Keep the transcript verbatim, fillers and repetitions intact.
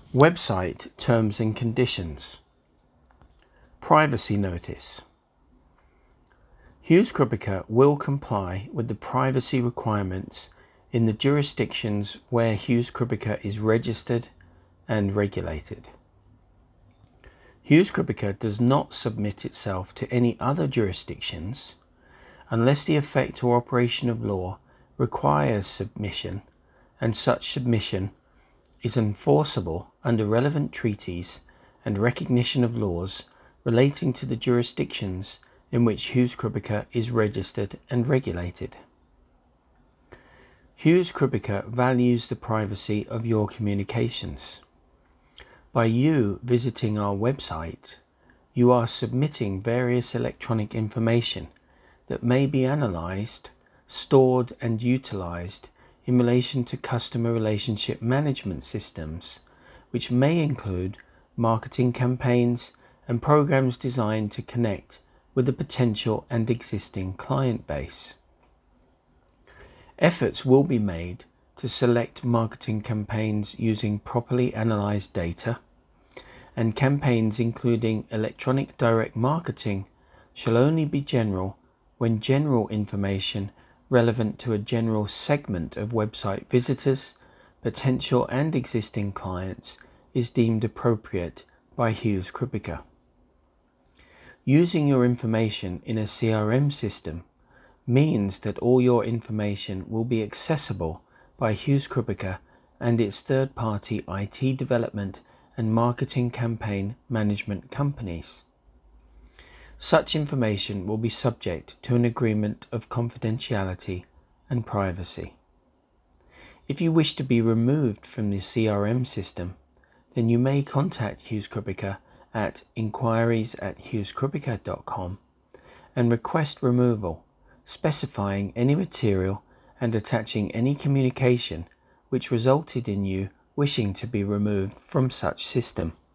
Website Terms and Conditions. Privacy Notice. Hughes Krupicka will comply with the privacy requirements in the jurisdictions where Hughes Krupicka is registered and regulated. Hughes Krupicka does not submit itself to any other jurisdictions unless the effect or operation of law requires submission, and such submission is enforceable under relevant treaties and recognition of laws relating to the jurisdictions in which Hughes Krupicka is registered and regulated. Hughes Krupicka values the privacy of your communications. By you visiting our website, you are submitting various electronic information that may be analyzed, stored and utilized in relation to customer relationship management systems, which may include marketing campaigns and programs designed to connect with the potential and existing client base. Efforts will be made to select marketing campaigns using properly analyzed data, and campaigns including electronic direct marketing shall only be general when general information relevant to a general segment of website visitors, potential and existing clients is deemed appropriate by Hughes Krupicka. Using your information in a C R M system means that all your information will be accessible by Hughes Krupicka and its third-party I T development and marketing campaign management companies. Such information will be subject to an agreement of confidentiality and privacy. If you wish to be removed from the C R M system, then you may contact Hughes Krupicka at inquiries at hughes krupicka dot com and request removal, specifying any material and attaching any communication which resulted in you wishing to be removed from such system.